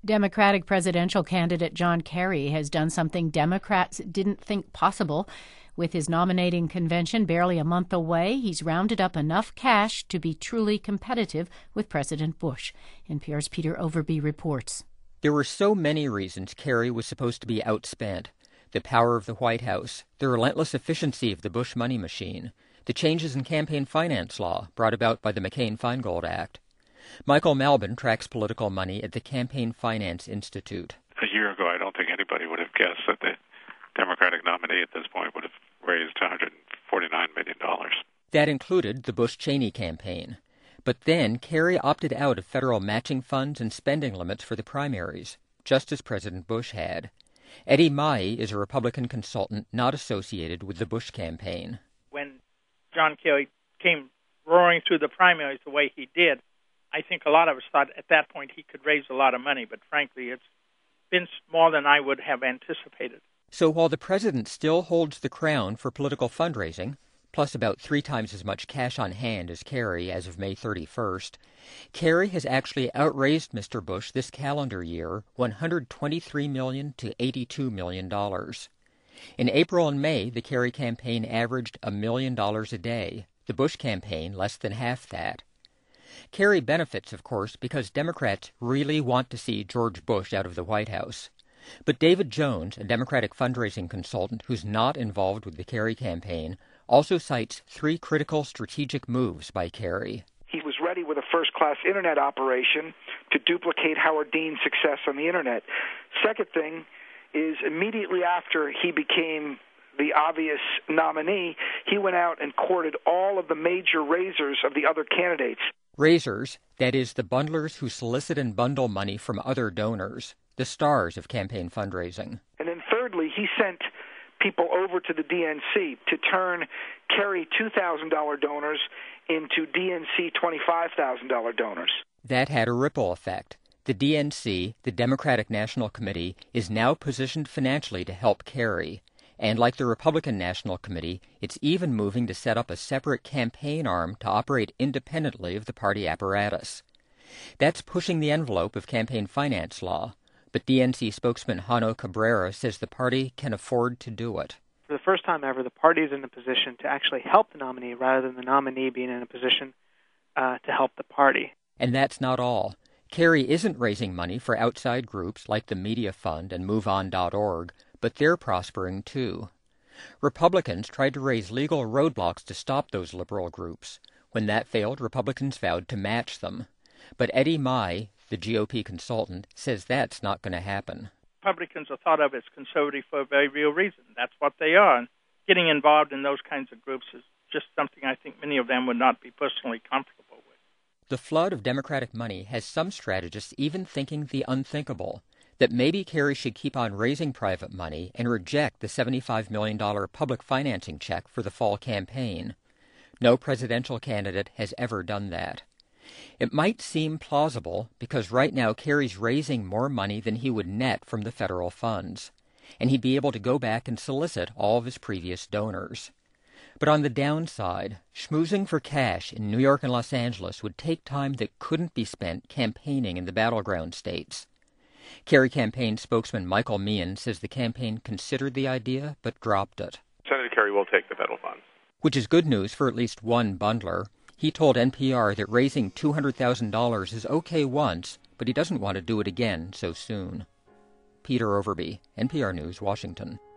Democratic presidential candidate John Kerry has done something Democrats didn't think possible. With his nominating convention barely a month away, he's rounded up enough cash to be truly competitive with President Bush. NPR's Peter Overby reports. There were so many reasons Kerry was supposed to be outspent. The power of the White House, the relentless efficiency of the Bush money machine, the changes in campaign finance law brought about by the McCain-Feingold Act. Michael Malbin tracks political money at the Campaign Finance Institute. A year ago, I don't think anybody would have guessed that the Democratic nominee at this point would have raised $149 million. That included the Bush-Cheney campaign. But then Kerry opted out of federal matching funds and spending limits for the primaries, just as President Bush had. Eddie Mai is a Republican consultant not associated with the Bush campaign. When John Kerry came roaring through the primaries the way he did, I think a lot of us thought at that point he could raise a lot of money, but frankly, it's been more than I would have anticipated. So while the president still holds the crown for political fundraising, plus about 3 times as much cash on hand as Kerry as of May 31st, Kerry has actually outraised Mr. Bush this calendar year $123 million to $82 million. In April and May, the Kerry campaign averaged $1 million a day. The Bush campaign less than half that. Kerry benefits, of course, because Democrats really want to see George Bush out of the White House. But David Jones, a Democratic fundraising consultant who's not involved with the Kerry campaign, also cites 3 critical strategic moves by Kerry. He was ready with a first-class Internet operation to duplicate Howard Dean's success on the Internet. Second thing is immediately after he became the obvious nominee, he went out and courted all of the major raisers of the other candidates. Raisers, that is, the bundlers who solicit and bundle money from other donors, the stars of campaign fundraising. And then thirdly, he sent people over to the DNC to turn Kerry $2,000 donors into DNC $25,000 donors. That had a ripple effect. The DNC, the Democratic National Committee, is now positioned financially to help Kerry. And like the Republican National Committee, it's even moving to set up a separate campaign arm to operate independently of the party apparatus. That's pushing the envelope of campaign finance law, but DNC spokesman Jano Cabrera says the party can afford to do it. For the first time ever, the party is in a position to actually help the nominee rather than the nominee being in a position to help the party. And that's not all. Kerry isn't raising money for outside groups like the Media Fund and MoveOn.org, but they're prospering too. Republicans tried to raise legal roadblocks to stop those liberal groups. When that failed, Republicans vowed to match them. But Eddie Mai, the GOP consultant, says that's not going to happen. Republicans are thought of as conservative for a very real reason. That's what they are. And getting involved in those kinds of groups is just something I think many of them would not be personally comfortable with. The flood of Democratic money has some strategists even thinking the unthinkable, that maybe Kerry should keep on raising private money and reject the $75 million public financing check for the fall campaign. No presidential candidate has ever done that. It might seem plausible because right now Kerry's raising more money than he would net from the federal funds, and he'd be able to go back and solicit all of his previous donors. But on the downside, schmoozing for cash in New York and Los Angeles would take time that couldn't be spent campaigning in the battleground states. Kerry campaign spokesman Michael Meehan says the campaign considered the idea but dropped it. Senator Kerry will take the federal funds. Which is good news for at least one bundler. He told NPR that raising $200,000 is okay once, but he doesn't want to do it again so soon. Peter Overby, NPR News, Washington.